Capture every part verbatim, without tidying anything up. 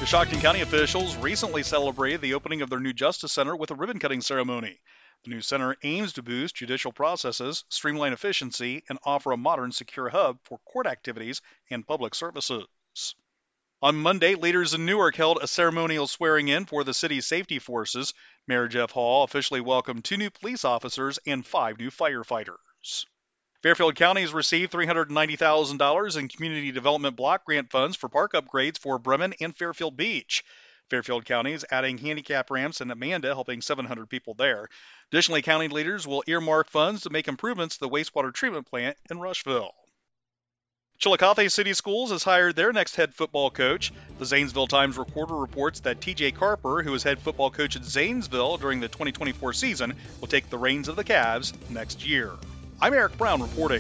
Coshocton County officials recently celebrated the opening of their new Justice Center with a ribbon-cutting ceremony. The new center aims to boost judicial processes, streamline efficiency, and offer a modern, secure hub for court activities and public services. On Monday, leaders in Newark held a ceremonial swearing-in for the city's safety forces. Mayor Jeff Hall officially welcomed two new police officers and five new firefighters. Fairfield County has received three hundred ninety thousand dollars in community development block grant funds for park upgrades for Bremen and Fairfield Beach. Fairfield County is adding handicap ramps in Amanda, helping seven hundred people there. Additionally, county leaders will earmark funds to make improvements to the wastewater treatment plant in Rushville. Chillicothe City Schools has hired their next head football coach. The Zanesville Times-Recorder reports that T J Carper, who was head football coach at Zanesville during the twenty twenty-four season, will take the reins of the Cavs next year. I'm Eric Brown reporting.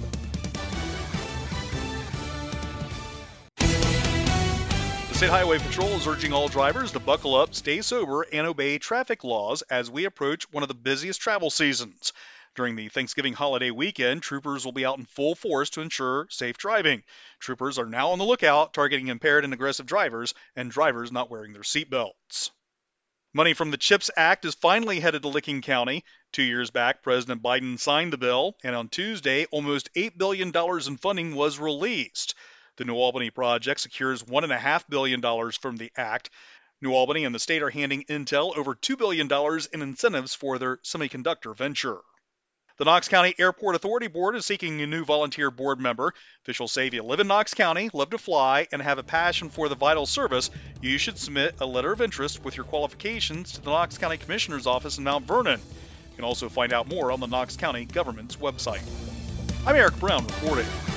The State Highway Patrol is urging all drivers to buckle up, stay sober, and obey traffic laws as we approach one of the busiest travel seasons. During the Thanksgiving holiday weekend, troopers will be out in full force to ensure safe driving. Troopers are now on the lookout, targeting impaired and aggressive drivers and drivers not wearing their seatbelts. Money from the CHIPS Act is finally headed to Licking County. Two years back, President Biden signed the bill, and on Tuesday, almost eight billion dollars in funding was released. The New Albany project secures one point five billion dollars from the act. New Albany and the state are handing Intel over two billion dollars in incentives for their semiconductor venture. The Knox County Airport Authority Board is seeking a new volunteer board member. Officials say if you live in Knox County, love to fly, and have a passion for the vital service, you should submit a letter of interest with your qualifications to the Knox County Commissioner's Office in Mount Vernon. You can also find out more on the Knox County government's website. I'm Eric Brown reporting.